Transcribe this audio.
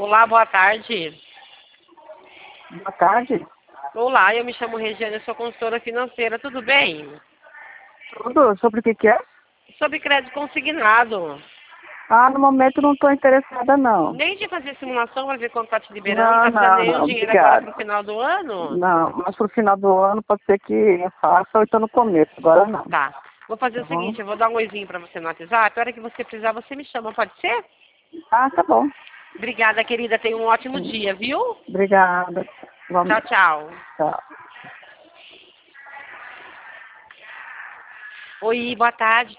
Olá, boa tarde. Boa tarde. Olá, eu me chamo Regiane, eu sou consultora financeira, tudo bem? Tudo sobre o que é? Sobre crédito consignado. No momento não estou interessada, não. Nem de fazer simulação para ver quanto está te liberando, Não, para não, fazer o não, dinheiro agora obrigado. para o final do ano? Não, mas pro final do ano pode ser que eu faça ou então no começo, agora não. Tá. Vou fazer Tá o bom? seguinte, eu vou dar um oizinho para você no WhatsApp, a hora que você precisar você me chama, pode ser? Tá bom. Obrigada, querida, tenha um ótimo dia, viu? Obrigada. Vamos. Tchau, tchau. Tchau. Oi, boa tarde.